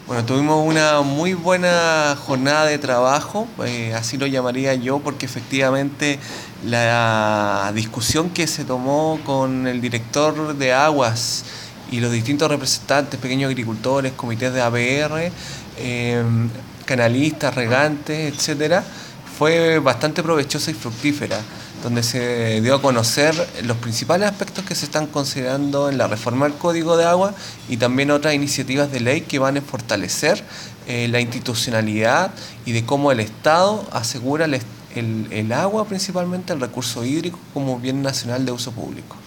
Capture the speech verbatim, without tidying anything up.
Bueno, tuvimos una muy buena jornada de trabajo, eh, así lo llamaría yo, porque efectivamente la discusión que se tomó con el director de aguas y los distintos representantes, pequeños agricultores, comités de A P R, eh, canalistas, regantes, etcétera, fue bastante provechosa y fructífera, donde se dio a conocer los principales aspectos que se están considerando en la reforma del Código de Agua y también otras iniciativas de ley que van a fortalecer eh, la institucionalidad y de cómo el Estado asegura el, el, el agua, principalmente el recurso hídrico, como bien nacional de uso público.